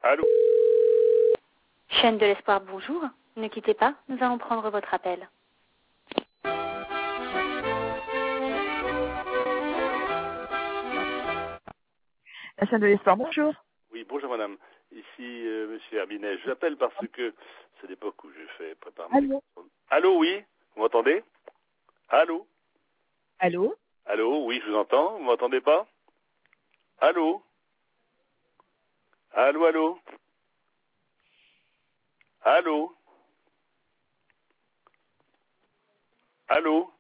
Allô? Chaîne de l'espoir, bonjour. Ne quittez pas, nous allons prendre votre appel. La chaîne de l'espoir, bonjour. Oui, bonjour madame. Ici monsieur Herbinet. Je vous appelle parce que c'est l'époque où je fais préparer mon Allô? examen. Allô, oui? Vous m'entendez? Allô? Allô? Allô, oui, je vous entends. Vous m'entendez pas? Allô? Allô, allô? Allô? Allô?